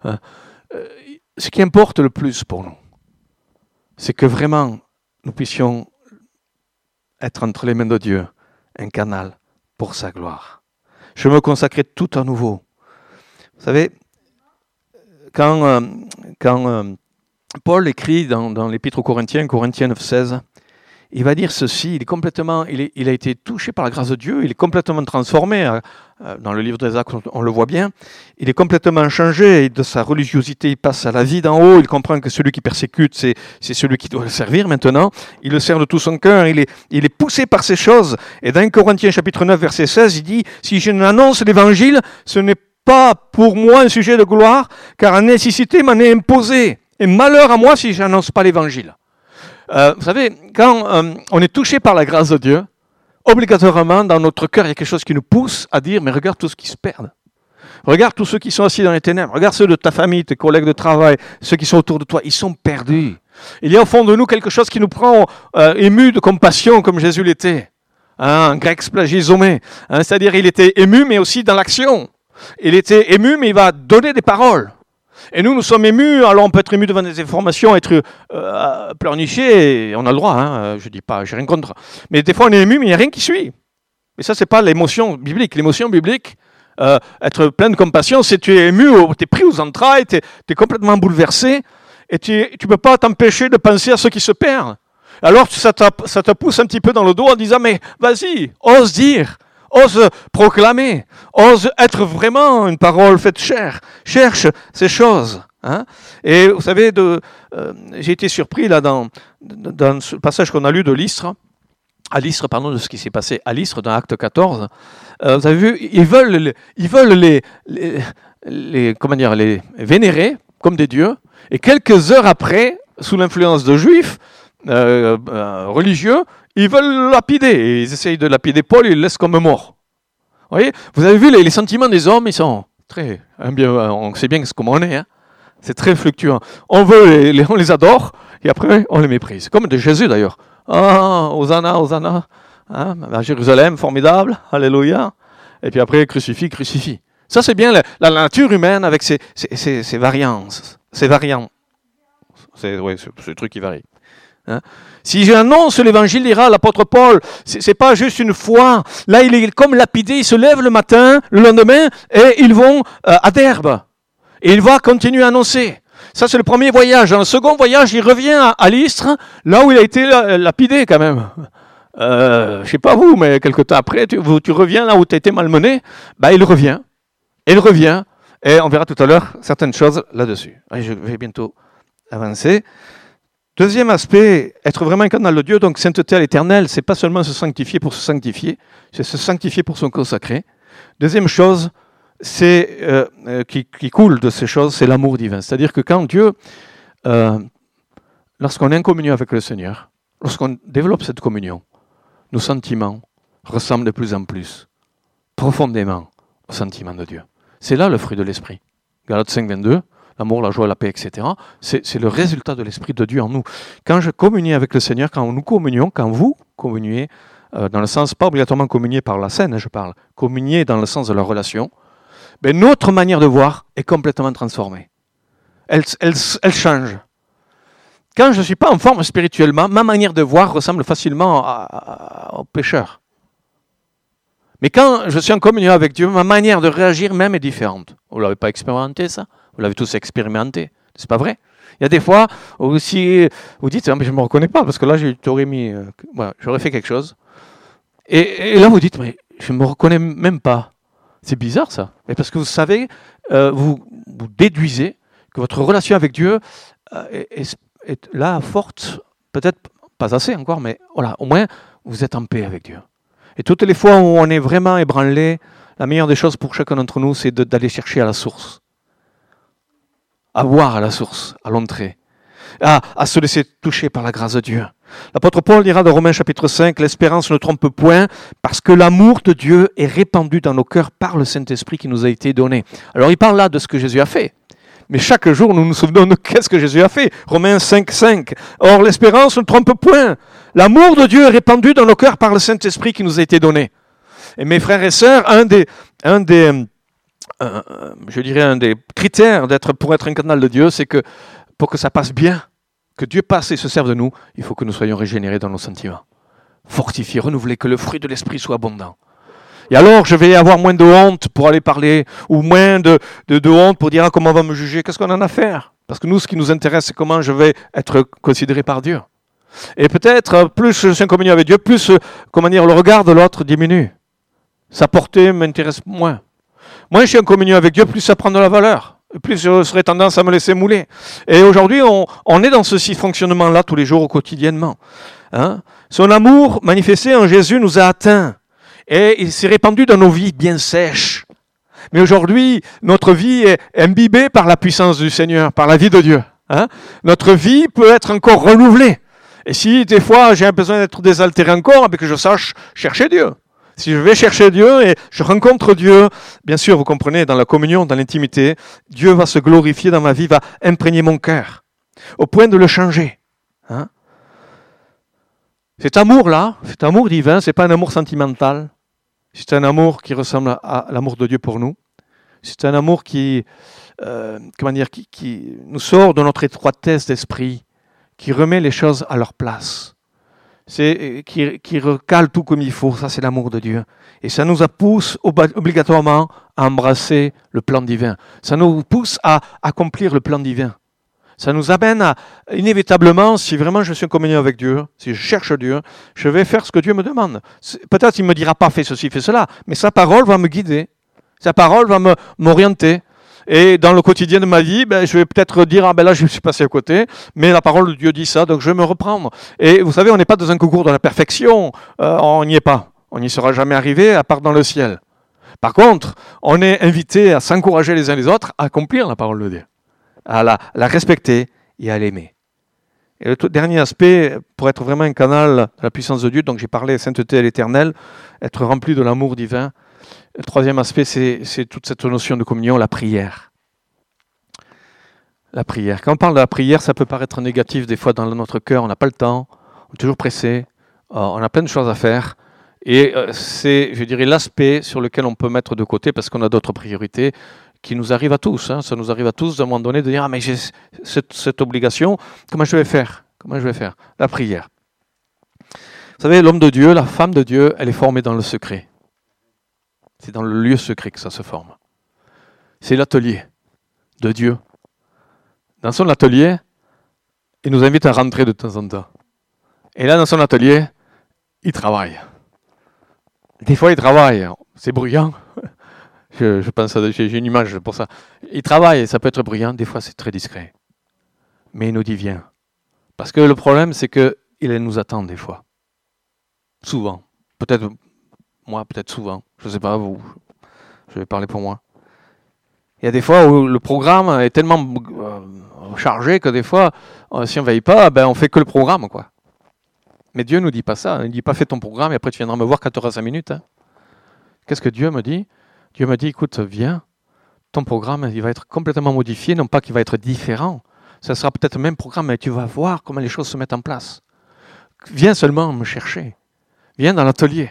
Ce qui importe le plus pour nous, c'est que vraiment, nous puissions être entre les mains de Dieu, un canal pour sa gloire. Je me consacrais tout à nouveau. Vous savez, quand Paul écrit dans l'Épître aux Corinthiens 9,16, il va dire ceci, il a été touché par la grâce de Dieu, il est complètement transformé, dans le livre des Actes on le voit bien, il est complètement changé, et de sa religiosité il passe à la vie d'en haut, il comprend que celui qui persécute c'est celui qui doit le servir maintenant, il le sert de tout son cœur, il est poussé par ces choses, et dans 1 Corinthiens chapitre 9 verset 16, il dit « Si je n'annonce l'évangile, ce n'est pas pour moi un sujet de gloire, car la nécessité m'en est imposée, et malheur à moi si je n'annonce pas l'évangile. » Vous savez, quand on est touché par la grâce de Dieu, obligatoirement, dans notre cœur, il y a quelque chose qui nous pousse à dire, mais regarde tous ceux qui se perdent. Regarde tous ceux qui sont assis dans les ténèbres. Regarde ceux de ta famille, tes collègues de travail, ceux qui sont autour de toi. Ils sont perdus. Il y a au fond de nous quelque chose qui nous prend ému de compassion, comme Jésus l'était. Un grec splagizomé. C'est-à-dire, il était ému, mais aussi dans l'action. Il était ému, mais il va donner des paroles. Et nous sommes émus, alors on peut être ému devant des informations, être pleurniché, on a le droit, je dis pas, j'ai rien contre. Mais des fois on est ému, mais il n'y a rien qui suit. Et ça, c'est pas l'émotion biblique. L'émotion biblique, être plein de compassion, c'est tu es ému, tu es pris aux entrailles, tu es complètement bouleversé, et tu ne peux pas t'empêcher de penser à ceux qui se perdent. Alors ça te pousse un petit peu dans le dos en disant, mais vas-y, ose dire. Ose proclamer, ose être vraiment une parole faite chair, cherche ces choses. Et vous savez, j'ai été surpris là dans ce passage qu'on a lu de Lystre, de ce qui s'est passé à Lystre dans Acte 14. Vous avez vu, ils veulent les vénérer comme des dieux, et quelques heures après, sous l'influence de juifs religieux, ils veulent lapider, et ils essayent de lapider Paul, ils le laissent comme mort. Vous voyez, vous avez vu, les sentiments des hommes, ils sont très... on sait bien comment on est, c'est très fluctuant. On les adore, et après, on les méprise. Comme de Jésus, d'ailleurs. Ah, Hosanna, Hosanna, à Jérusalem, formidable, alléluia. Et puis après, crucifie. Ça, c'est bien la nature humaine avec ses variances, ses variants. C'est le truc qui varie. Si j'annonce l'évangile, dira l'apôtre Paul, c'est pas juste une foi. Là, il est comme lapidé, il se lève le matin, le lendemain, et ils vont à Derbe. Et il va continuer à annoncer. Ça, c'est le premier voyage. Dans le second voyage, il revient à Lystre, là où il a été lapidé quand même. Je sais pas vous, mais quelque temps après, tu reviens là où tu as été malmené. Il revient. Il revient. Et on verra tout à l'heure certaines choses là-dessus. Je vais bientôt avancer. Deuxième aspect, être vraiment un canal de Dieu, donc sainteté à l'éternel, c'est pas seulement se sanctifier pour se sanctifier, c'est se sanctifier pour se consacrer. Deuxième chose, c'est qui coule de ces choses, c'est l'amour divin. C'est-à-dire que quand Dieu, lorsqu'on est en communion avec le Seigneur, lorsqu'on développe cette communion, nos sentiments ressemblent de plus en plus, profondément, au sentiment de Dieu. C'est là le fruit de l'esprit. Galates 5, 22, l'amour, la joie, la paix, etc. C'est le résultat de l'esprit de Dieu en nous. Quand je communie avec le Seigneur, quand nous communions, quand vous communiez, dans le sens, pas obligatoirement communier par la scène, je parle, communier dans le sens de la relation, ben notre manière de voir est complètement transformée. Elle change. Quand je ne suis pas en forme spirituellement, ma manière de voir ressemble facilement au pécheur. Mais quand je suis en communion avec Dieu, ma manière de réagir même est différente. Vous ne l'avez pas expérimenté, ça? Vous l'avez tous expérimenté. C'est pas vrai? Il y a des fois où si vous dites, mais je ne me reconnais pas, parce que là, j'aurais fait quelque chose. Et là, vous dites, mais je ne me reconnais même pas. C'est bizarre, ça. Et parce que vous savez, vous déduisez que votre relation avec Dieu est là forte, peut-être pas assez encore, mais voilà, au moins, vous êtes en paix avec Dieu. Et toutes les fois où on est vraiment ébranlé, la meilleure des choses pour chacun d'entre nous, c'est d'aller chercher à la source. À voir à la source, à l'entrée. À se laisser toucher par la grâce de Dieu. L'apôtre Paul dira dans Romains chapitre 5, « L'espérance ne trompe point, parce que l'amour de Dieu est répandu dans nos cœurs par le Saint-Esprit qui nous a été donné. » Alors il parle là de ce que Jésus a fait. Mais chaque jour, nous nous souvenons de qu'est-ce que Jésus a fait. Romains 5, 5. « Or, l'espérance ne trompe point. L'amour de Dieu est répandu dans nos cœurs par le Saint-Esprit qui nous a été donné. » Et mes frères et sœurs, un des critères pour être un canal de Dieu, c'est que pour que ça passe bien, que Dieu passe et se serve de nous, il faut que nous soyons régénérés dans nos sentiments. Fortifiés, renouvelés, que le fruit de l'esprit soit abondant. Et alors, je vais avoir moins de honte pour aller parler, ou moins de honte pour dire comment on va me juger. Qu'est-ce qu'on en a à faire? Parce que nous, ce qui nous intéresse, c'est comment je vais être considéré par Dieu. Et peut-être, plus je suis en communion avec Dieu, plus, le regard de l'autre diminue. Sa portée m'intéresse moins. Moins je suis en communion avec Dieu, plus ça prend de la valeur. Plus je serai tendance à me laisser mouler. Et aujourd'hui, on est dans ce fonctionnement-là tous les jours, quotidiennement. Hein? Son amour manifesté en Jésus nous a atteints. Et il s'est répandu dans nos vies bien sèches. Mais aujourd'hui, notre vie est imbibée par la puissance du Seigneur, par la vie de Dieu. Hein? Notre vie peut être encore renouvelée. Et si des fois j'ai besoin d'être désaltéré encore, que je sache chercher Dieu. Si je vais chercher Dieu et je rencontre Dieu, bien sûr, vous comprenez, dans la communion, dans l'intimité, Dieu va se glorifier dans ma vie, va imprégner mon cœur, au point de le changer. Hein? Cet amour-là, cet amour divin, ce n'est pas un amour sentimental. C'est un amour qui ressemble à l'amour de Dieu pour nous. C'est un amour qui nous sort de notre étroitesse d'esprit, qui remet les choses à leur place. Qui recale tout comme il faut, ça c'est l'amour de Dieu. Et ça nous pousse obligatoirement à embrasser le plan divin. Ça nous pousse à accomplir le plan divin. Ça nous amène inévitablement, si vraiment je suis en communion avec Dieu, si je cherche Dieu, je vais faire ce que Dieu me demande. Peut-être qu'il ne me dira pas fais ceci, fais cela, mais sa parole va me guider. Sa parole va m'orienter. Et dans le quotidien de ma vie, je vais peut-être dire, là je suis passé à côté, mais la parole de Dieu dit ça, donc je vais me reprendre. Et vous savez, on n'est pas dans un concours de la perfection, on n'y est pas. On n'y sera jamais arrivé, à part dans le ciel. Par contre, on est invité à s'encourager les uns les autres à accomplir la parole de Dieu, à la respecter et à l'aimer. Et le dernier aspect, pour être vraiment un canal de la puissance de Dieu, donc j'ai parlé sainteté à l'éternel, être rempli de l'amour divin. Le troisième aspect, c'est toute cette notion de communion, la prière. La prière. Quand on parle de la prière, ça peut paraître négatif des fois dans notre cœur. On n'a pas le temps, on est toujours pressé, on a plein de choses à faire. Et c'est, je dirais, l'aspect sur lequel on peut mettre de côté parce qu'on a d'autres priorités qui nous arrivent à tous. Hein. Ça nous arrive à tous, à un moment donné, de dire « Ah, mais j'ai cette obligation, comment je vais faire ?» Comment je vais faire? La prière. Vous savez, l'homme de Dieu, la femme de Dieu, elle est formée dans le secret. C'est dans le lieu secret que ça se forme. C'est l'atelier de Dieu. Dans son atelier, il nous invite à rentrer de temps en temps. Et là, dans son atelier, il travaille. Des fois, il travaille. C'est bruyant. Je pense à j'ai une image pour ça. Il travaille, ça peut être bruyant. Des fois, c'est très discret. Mais il nous dit viens. Parce que le problème, c'est qu'il nous attend des fois. Souvent. Peut-être moi, peut-être souvent. Je ne sais pas, vous. Je vais parler pour moi. Il y a des fois où le programme est tellement chargé que des fois, si on ne veille pas, on ne fait que le programme, quoi. Mais Dieu ne nous dit pas ça. Il ne dit pas fais ton programme et après tu viendras me voir quand tu auras 5 minutes. Hein. Qu'est-ce que Dieu me dit? Dieu m'a dit, écoute, viens, ton programme, il va être complètement modifié, non pas qu'il va être différent. Ça sera peut-être le même programme, mais tu vas voir comment les choses se mettent en place. Viens seulement me chercher. Viens dans l'atelier.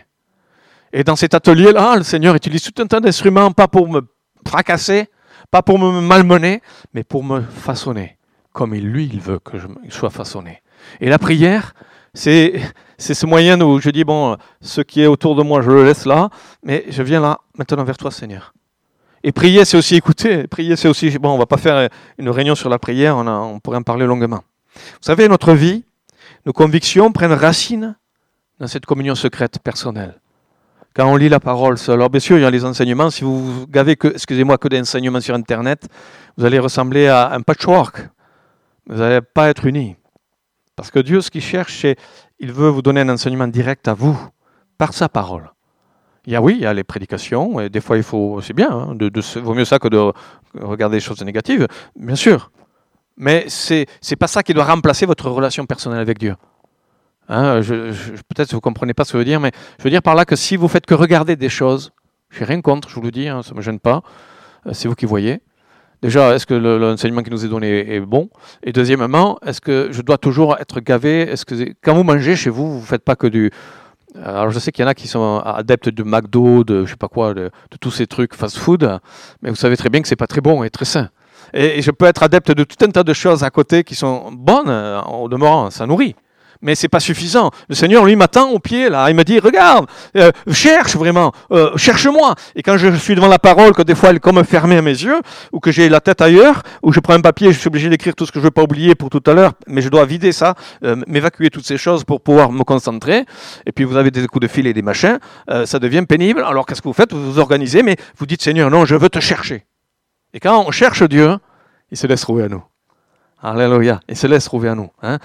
Et dans cet atelier-là, le Seigneur utilise tout un tas d'instruments, pas pour me fracasser, pas pour me malmener, mais pour me façonner, comme lui, il veut que je sois façonné. Et la prière, c'est ce moyen où je dis, bon, ce qui est autour de moi, je le laisse là, mais je viens là, maintenant vers toi, Seigneur. Et prier, c'est aussi écouter. Prier, c'est aussi... Bon, on ne va pas faire une réunion sur la prière, on pourrait en parler longuement. Vous savez, notre vie, nos convictions prennent racine dans cette communion secrète personnelle. Quand on lit la parole seule, alors bien sûr, il y a les enseignements. Si vous gavez que d'enseignements sur Internet, vous allez ressembler à un patchwork. Vous n'allez pas être unis. Parce que Dieu, ce qu'il cherche, c'est il veut vous donner un enseignement direct à vous, par sa parole. Il y a les prédications, et des fois, c'est bien, hein, vaut mieux ça que de regarder des choses négatives, bien sûr. Mais c'est pas ça qui doit remplacer votre relation personnelle avec Dieu. Hein, peut-être que vous ne comprenez pas ce que je veux dire, mais je veux dire par là que si vous faites que regarder des choses, je n'ai rien contre, je vous le dis, hein, ça ne me gêne pas, c'est vous qui voyez. Déjà, est-ce que l'enseignement qui nous est donné est bon? Et deuxièmement, est-ce que je dois toujours être gavé? Est-ce que quand vous mangez chez vous, vous ne faites pas que du... Alors je sais qu'il y en a qui sont adeptes de McDo, de je sais pas quoi, de tous ces trucs fast-food, mais vous savez très bien que c'est pas très bon et très sain. Et je peux être adepte de tout un tas de choses à côté qui sont bonnes, au demeurant, ça nourrit. Mais c'est pas suffisant. Le Seigneur, lui, m'attend au pied, là. Il me dit, regarde, cherche vraiment, cherche-moi. Et quand je suis devant la parole, que des fois elle est comme fermée à mes yeux, ou que j'ai la tête ailleurs, ou je prends un papier, je suis obligé d'écrire tout ce que je ne veux pas oublier pour tout à l'heure, mais je dois vider ça, m'évacuer toutes ces choses pour pouvoir me concentrer. Et puis vous avez des coups de fil et des machins, ça devient pénible. Alors qu'est-ce que vous faites? Vous vous organisez, mais vous dites, Seigneur, non, je veux te chercher. Et quand on cherche Dieu, il se laisse trouver à nous. Alléluia, il se laisse trouver à nous. Hein.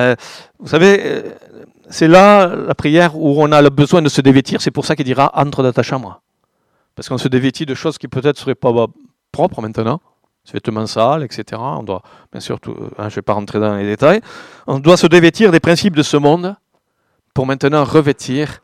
Vous savez, c'est là la prière où on a le besoin de se dévêtir. C'est pour ça qu'il dira entre dans ta chambre. Parce qu'on se dévêtit de choses qui peut-être ne seraient pas propres maintenant, des vêtements sales, etc. On doit, bien sûr, je ne vais pas rentrer dans les détails. On doit se dévêtir des principes de ce monde pour maintenant revêtir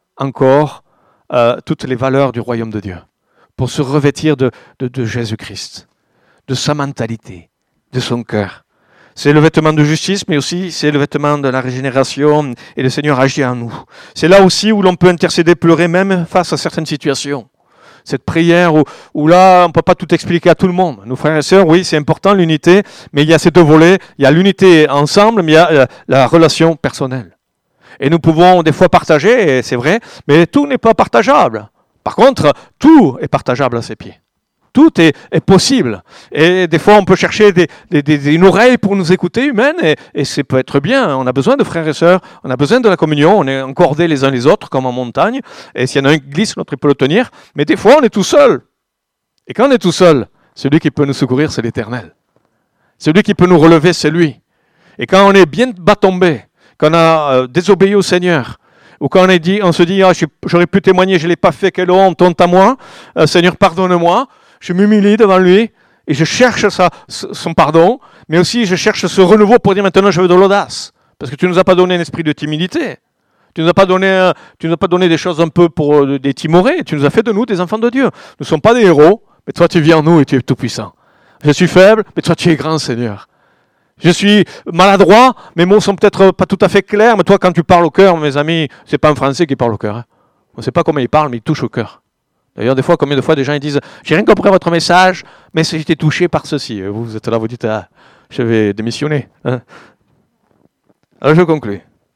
encore toutes les valeurs du royaume de Dieu. Pour se revêtir de Jésus-Christ, de sa mentalité, de son cœur. C'est le vêtement de justice, mais aussi c'est le vêtement de la régénération, et le Seigneur agit en nous. C'est là aussi où l'on peut intercéder, pleurer même face à certaines situations. Cette prière où là, on ne peut pas tout expliquer à tout le monde. Nos frères et sœurs, oui, c'est important l'unité, mais il y a ces deux volets. Il y a l'unité ensemble, mais il y a la relation personnelle. Et nous pouvons des fois partager, et c'est vrai, mais tout n'est pas partageable. Par contre, tout est partageable à ses pieds. Tout est possible. Et des fois, on peut chercher une oreille pour nous écouter, humaine, et ça peut être bien. On a besoin de frères et sœurs, on a besoin de la communion, on est encordés les uns les autres, comme en montagne. Et s'il y en a un qui glisse, l'autre peut le tenir. Mais des fois, on est tout seul. Et quand on est tout seul, celui qui peut nous secourir, c'est l'Éternel. Celui qui peut nous relever, c'est lui. Et quand on est bien bas tombé, quand on a désobéi au Seigneur, ou quand on se dit, j'aurais pu témoigner, je ne l'ai pas fait, quelle honte à moi, Seigneur, pardonne-moi. Je m'humilie devant lui et je cherche son pardon, mais aussi je cherche ce renouveau pour dire maintenant je veux de l'audace. Parce que tu ne nous as pas donné un esprit de timidité. Tu ne nous as pas donné des choses un peu pour des timorés. Tu nous as fait de nous des enfants de Dieu. Nous ne sommes pas des héros, mais toi tu viens en nous et tu es tout puissant. Je suis faible, mais toi tu es grand, Seigneur. Je suis maladroit, mes mots sont peut-être pas tout à fait clairs, mais toi quand tu parles au cœur, mes amis, c'est pas un Français qui parle au cœur. Hein. On ne sait pas comment il parle, mais il touche au cœur. D'ailleurs, des fois, combien de fois des gens ils disent « J'ai rien compris à votre message, mais j'ai été touché par ceci. » Et vous êtes là, vous dites « Ah, je vais démissionner. Hein » Alors, je conclue.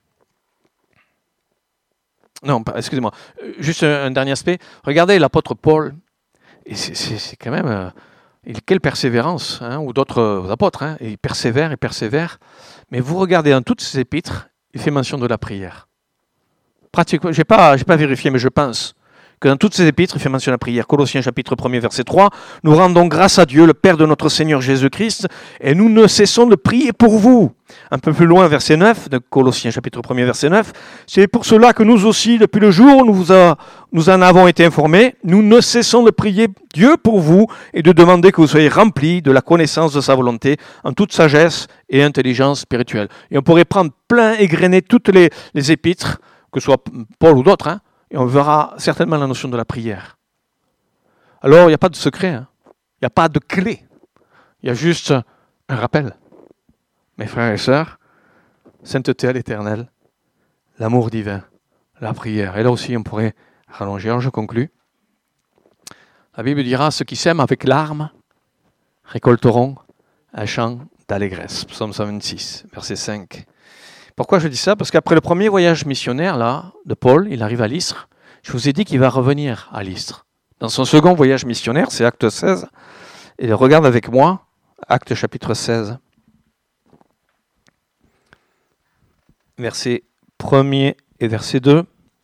Non, excusez-moi. Juste un dernier aspect. Regardez l'apôtre Paul. Et c'est quand même... quelle persévérance, hein, ou d'autres apôtres. Hein, il persévère. Mais vous regardez dans toutes ces épîtres, il fait mention de la prière. Pratiquement, je n'ai pas vérifié, mais je pense que dans toutes ces épîtres, il fait mention de la prière. Colossiens chapitre 1er, verset 3, « Nous rendons grâce à Dieu, le Père de notre Seigneur Jésus-Christ, et nous ne cessons de prier pour vous. » Un peu plus loin, verset 9, de Colossiens chapitre 1er, verset 9, « C'est pour cela que nous aussi, depuis le jour où nous en avons été informés, nous ne cessons de prier Dieu pour vous et de demander que vous soyez remplis de la connaissance de sa volonté en toute sagesse et intelligence spirituelle. » Et on pourrait prendre plein, égrener toutes les épîtres, que ce soit Paul ou d'autres, hein, et on verra certainement la notion de la prière. Alors, il n'y a pas de secret, hein. Il n'y a pas de clé. Il y a juste un rappel. Mes frères et sœurs, sainteté à l'Éternel, l'amour divin, la prière. Et là aussi, on pourrait rallonger. Alors, je conclus. La Bible dira, ceux qui sèment avec larmes récolteront un chant d'allégresse. Psaume 126, verset 5. Pourquoi je dis ça? Parce qu'après le premier voyage missionnaire là, de Paul, il arrive à Lystre. Je vous ai dit qu'il va revenir à Lystre. Dans son second voyage missionnaire, c'est Acte 16. Et regarde avec moi, Acte chapitre 16. Verset 1er et verset 2.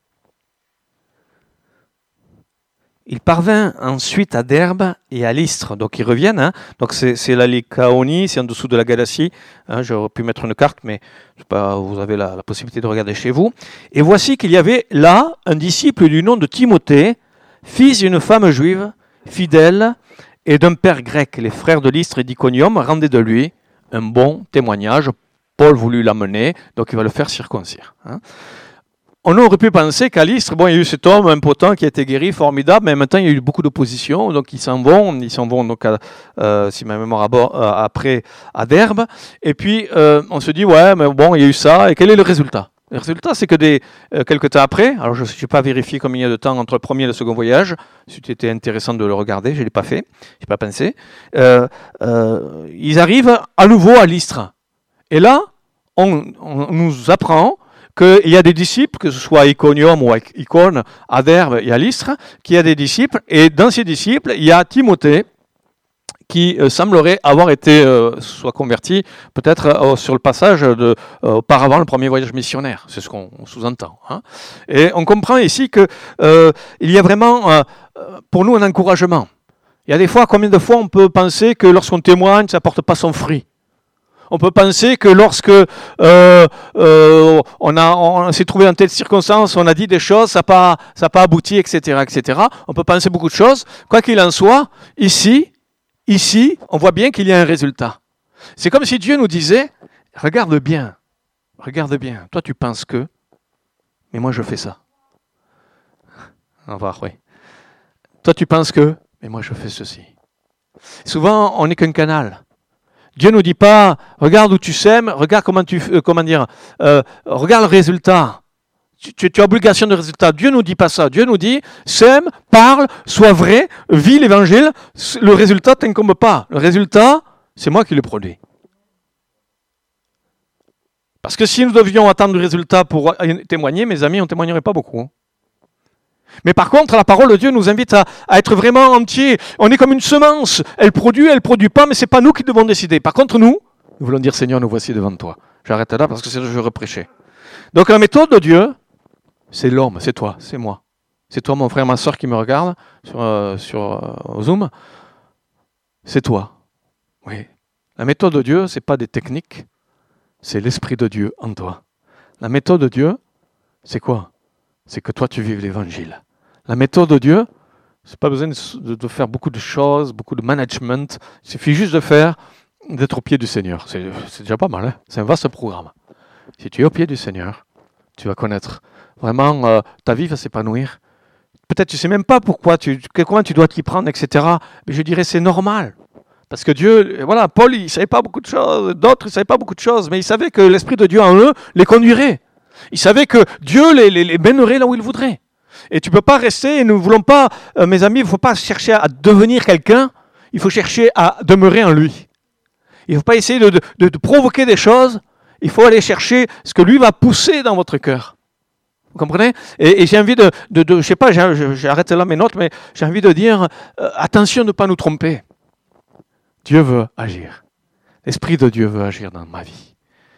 Il parvint ensuite à Derbe et à Lystre. Donc ils reviennent. Hein. Donc c'est la Lycaonie, c'est en dessous de la Galatie. Hein, j'aurais pu mettre une carte, mais vous avez la possibilité de regarder chez vous. Et voici qu'il y avait là un disciple du nom de Timothée, fils d'une femme juive, fidèle, et d'un père grec. Les frères de Lystre et d'Iconium rendaient de lui un bon témoignage. Paul voulut l'amener, donc il va le faire circoncire. Hein. On aurait pu penser qu'à Lystre, il y a eu cet homme impotent qui a été guéri, formidable, mais maintenant il y a eu beaucoup d'opposition, donc ils s'en vont donc si ma mémoire après à Derbe, et puis on se dit, ouais, mais bon, il y a eu ça, et quel est le résultat? Le résultat, c'est que quelques temps après, alors je n'ai pas vérifié combien il y a de temps entre le premier et le second voyage, c'était intéressant de le regarder, je ne l'ai pas fait, je n'ai pas pensé, ils arrivent à nouveau à Lystre. Et là, on nous apprend qu'il y a des disciples, que ce soit à Iconium ou à Icône, à Derbe et à Lystre, qu'il y a des disciples, et dans ces disciples, il y a Timothée, qui semblerait avoir été soit converti, peut-être sur le passage auparavant le premier voyage missionnaire. C'est ce qu'on sous-entend. Hein. Et on comprend ici qu'il y a vraiment, pour nous, un encouragement. Il y a des fois, combien de fois on peut penser que lorsqu'on témoigne, ça ne porte pas son fruit? On peut penser que lorsque on s'est trouvé dans telle circonstance, on a dit des choses, ça n'a pas abouti, etc., etc. On peut penser beaucoup de choses. Quoi qu'il en soit, ici, on voit bien qu'il y a un résultat. C'est comme si Dieu nous disait, regarde bien, toi tu penses que, mais moi je fais ça. Au revoir, oui. Toi tu penses que, mais moi je fais ceci. Souvent, on n'est qu'un canal. Dieu ne nous dit pas, regarde où tu sèmes, regarde regarde le résultat. Tu as obligation de résultat. Dieu ne nous dit pas ça. Dieu nous dit, sème, parle, sois vrai, vis l'évangile. Le résultat ne t'incombe pas. Le résultat, c'est moi qui le produis. Parce que si nous devions attendre le résultat pour témoigner, mes amis, on ne témoignerait pas beaucoup. Mais par contre, la parole de Dieu nous invite à être vraiment entiers. On est comme une semence. Elle produit pas, mais ce n'est pas nous qui devons décider. Par contre, nous voulons dire, Seigneur, nous voici devant toi. J'arrête là parce que c'est ce que je veux prêcher. Donc la méthode de Dieu, c'est l'homme, c'est toi, c'est moi. C'est toi, mon frère, ma soeur qui me regarde sur Zoom. C'est toi. Oui. La méthode de Dieu, ce n'est pas des techniques, c'est l'Esprit de Dieu en toi. La méthode de Dieu, c'est quoi? C'est que toi, tu vives l'évangile. La méthode de Dieu, c'est pas besoin de faire beaucoup de choses, beaucoup de management. Il suffit juste d'être au pied du Seigneur. C'est déjà pas mal. Hein, c'est un vaste programme. Si tu es au pied du Seigneur, tu vas connaître vraiment ta vie va s'épanouir. Peut-être tu sais même pas comment tu dois t'y prendre, etc. Mais je dirais c'est normal. Parce que Dieu, voilà, Paul, il savait pas beaucoup de choses. D'autres, ils savaient pas beaucoup de choses. Mais il savait que l'Esprit de Dieu en eux les conduirait. Il savait que Dieu les mènerait là où il voudrait. Et tu ne peux pas rester, et nous ne voulons pas, mes amis, il ne faut pas chercher à devenir quelqu'un, il faut chercher à demeurer en lui. Il ne faut pas essayer de provoquer des choses, il faut aller chercher ce que lui va pousser dans votre cœur. Vous comprenez? Et j'ai envie je sais pas, j'arrête là mes notes, mais j'ai envie de dire, attention de ne pas nous tromper. Dieu veut agir. L'Esprit de Dieu veut agir dans ma vie.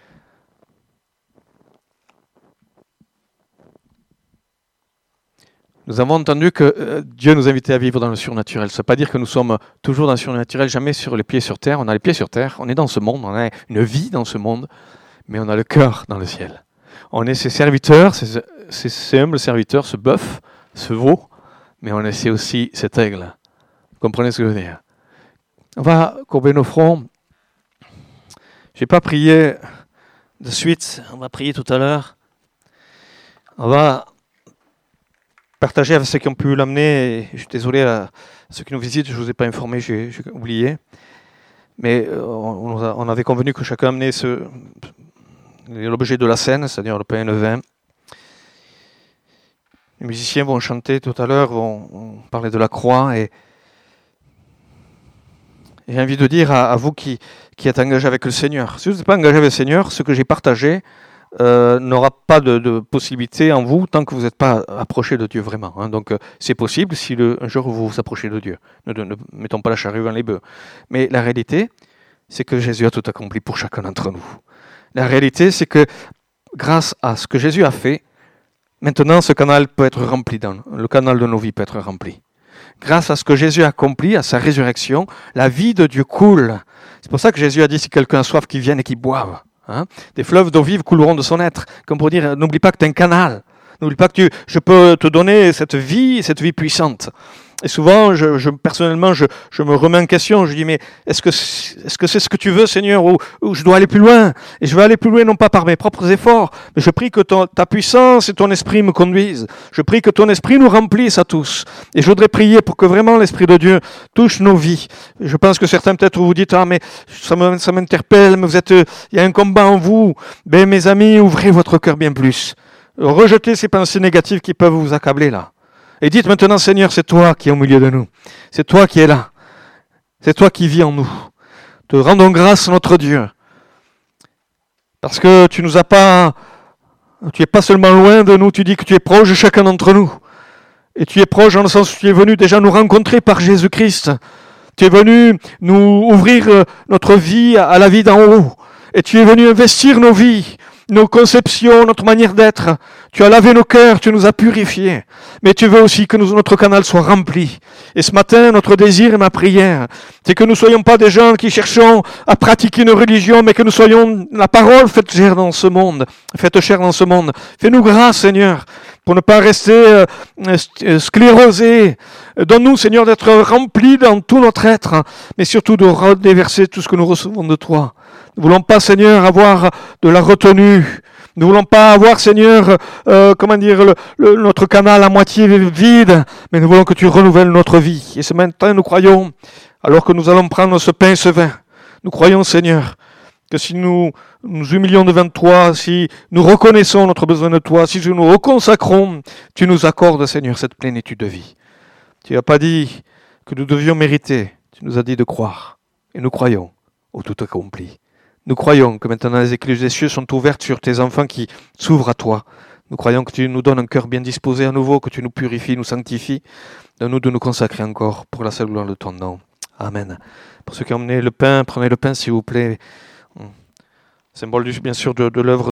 Nous avons entendu que Dieu nous invitait à vivre dans le surnaturel. Ça ne veut pas dire que nous sommes toujours dans le surnaturel, jamais sur les pieds sur terre. On a les pieds sur terre, on est dans ce monde, on a une vie dans ce monde, mais on a le cœur dans le ciel. On est ses serviteurs, ces humbles serviteurs, ce bœuf, ce veau, mais on est aussi cet aigle. Vous comprenez ce que je veux dire? On va courber nos fronts. Je n'ai pas prié de suite, on va prier tout à l'heure. On va partager avec ceux qui ont pu l'amener. Et je suis désolé à ceux qui nous visitent, je ne vous ai pas informé, j'ai oublié. Mais on avait convenu que chacun amenait l'objet de la scène, c'est-à-dire le pain et le vin. Les musiciens vont chanter tout à l'heure, vont parler de la croix. Et j'ai envie de dire à vous qui êtes engagés avec le Seigneur, si vous n'êtes pas engagé avec le Seigneur, ce que j'ai partagé n'aura pas de possibilité en vous tant que vous n'êtes pas approché de Dieu vraiment. Hein. Donc c'est possible si un jour vous vous approchez de Dieu. Ne mettons pas la charrue avant les bœufs. Mais la réalité, c'est que Jésus a tout accompli pour chacun d'entre nous. La réalité, c'est que grâce à ce que Jésus a fait, maintenant ce canal peut être rempli, le canal de nos vies peut être rempli. Grâce à ce que Jésus a accompli, à sa résurrection, la vie de Dieu coule. C'est pour ça que Jésus a dit, si quelqu'un a soif, qu'il vienne et qu'il boive. Hein, des fleuves d'eau vive couleront de son être. Comme pour dire, n'oublie pas que tu es un canal. N'oublie pas que je peux te donner cette vie puissante. Et souvent, personnellement, je me remets en question. Je dis, mais est-ce que c'est ce que tu veux, Seigneur, ou je dois aller plus loin? Et je veux aller plus loin, non pas par mes propres efforts, mais je prie que ta puissance et ton esprit me conduisent. Je prie que ton esprit nous remplisse à tous. Et je voudrais prier pour que vraiment l'Esprit de Dieu touche nos vies. Je pense que certains peut-être vous dites, mais ça m'interpelle, mais il y a un combat en vous. Ben, mes amis, ouvrez votre cœur bien plus. Rejetez ces pensées négatives qui peuvent vous accabler là. Et dites maintenant, Seigneur, c'est toi qui es au milieu de nous. C'est toi qui es là. C'est toi qui vis en nous. Te rendons grâce, notre Dieu. Parce que tu es pas seulement loin de nous, tu dis que tu es proche de chacun d'entre nous. Et tu es proche dans le sens où tu es venu déjà nous rencontrer par Jésus-Christ. Tu es venu nous ouvrir notre vie à la vie d'en haut. Et tu es venu investir nos vies, nos conceptions, notre manière d'être. Tu as lavé nos cœurs, tu nous as purifiés. Mais tu veux aussi que notre canal soit rempli. Et ce matin, notre désir et ma prière, c'est que nous ne soyons pas des gens qui cherchons à pratiquer une religion, mais que nous soyons la parole faite chair dans ce monde. Fais-nous grâce, Seigneur, pour ne pas rester sclérosés. Donne-nous, Seigneur, d'être remplis dans tout notre être, mais surtout de redéverser tout ce que nous recevons de toi. Nous ne voulons pas, Seigneur, avoir de la retenue. Nous ne voulons pas avoir, Seigneur, notre canal à moitié vide, mais nous voulons que tu renouvelles notre vie. Et ce matin, nous croyons, alors que nous allons prendre ce pain et ce vin, nous croyons, Seigneur, que si nous nous humilions devant toi, si nous reconnaissons notre besoin de toi, si nous nous reconsacrons, tu nous accordes, Seigneur, cette plénitude de vie. Tu n'as pas dit que nous devions mériter, tu nous as dit de croire. Et nous croyons au tout accompli. Nous croyons que maintenant les écluses des cieux sont ouvertes sur tes enfants qui s'ouvrent à toi. Nous croyons que tu nous donnes un cœur bien disposé à nouveau, que tu nous purifies, nous sanctifies. Donne-nous de nous consacrer encore pour la seule gloire de ton nom. Amen. Pour ceux qui ont emmené le pain, prenez le pain s'il vous plaît. Symbole bien sûr de l'œuvre